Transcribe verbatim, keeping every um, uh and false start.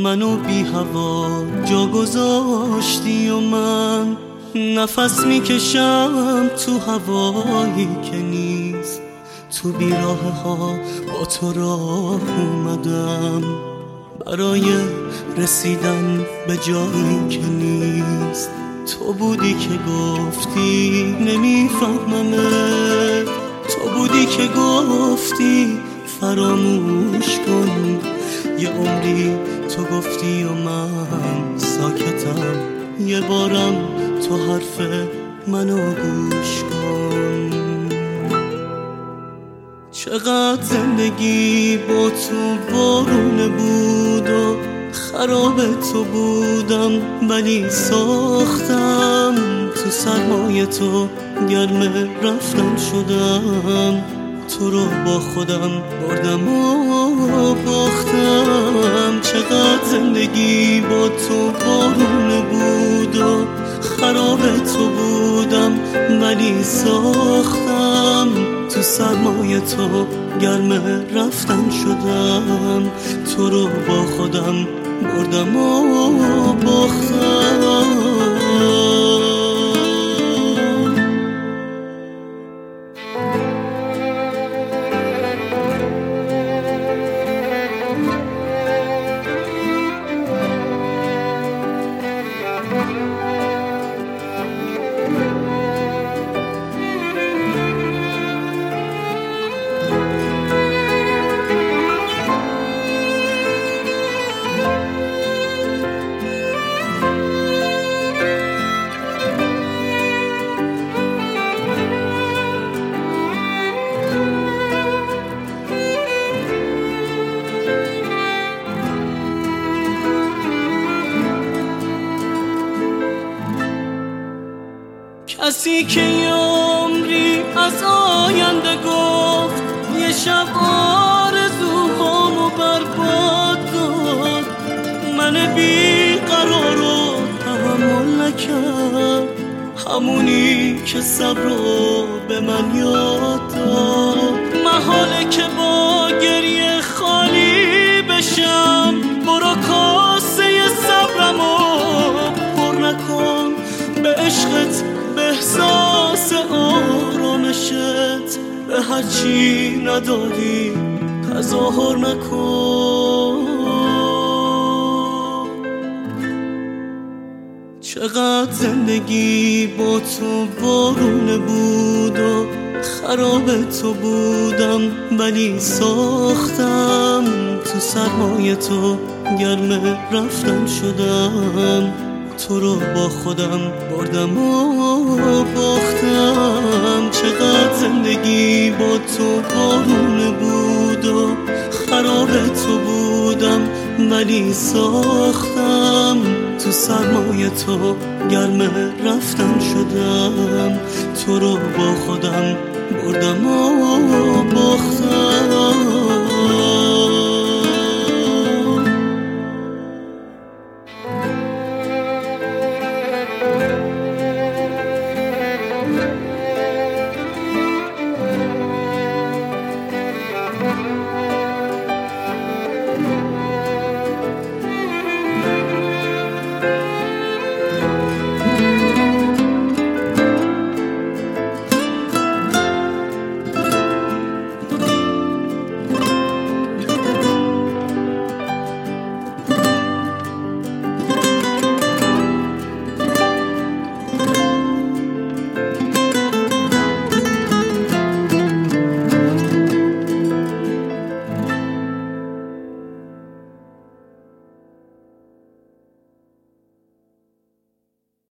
منو بی هوا جا گذاشتی و من نفس میکشم تو هوایی که نیست. تو بیراه ها با تو راه اومدم برای رسیدن به جایی که نیست. تو بودی که گفتی نمیفهممت، تو بودی که گفتی فراموش کن. یه عمری تو گفتی و من ساکتم، یه بارم تو حرف منو گوش کن. چقدر زندگی با تو بارونه بود و خراب تو بودم، ولی ساختم تو سرمایه تو گرم رفتن شدم. تو رو با خودم بردم و باختم. چقدر زندگی با تو بارونه بود و خراب تو بودم، ولی ساختم تو سرمایه تو گرم رفتن شدم. تو رو با خودم بردم و باختم. کسی که یه عمری از آینده گفت، یه شب آرزوهامو برباد داد. من بیقرار رو تحمل نکرد، همونی که صبر رو به من یاد داد. محاله که با گریه خالی بشم، برو کاسه صبرمو پر نکن. به عشقت، به احساس آرامشت، به هرچی نداری تظاهر نکن. چقدر زندگی با تو بارونه بود و خراب تو بودم، ولی ساختم تو سرمایه تو گرم رفتن شدم. تو رو با خودم بردم و باختم. چقدر زندگی با تو بارونه بود و خراب تو بودم، ولی ساختم تو سرمایه تو گرم رفتن شدم. تو رو با خودم بردم و باختم.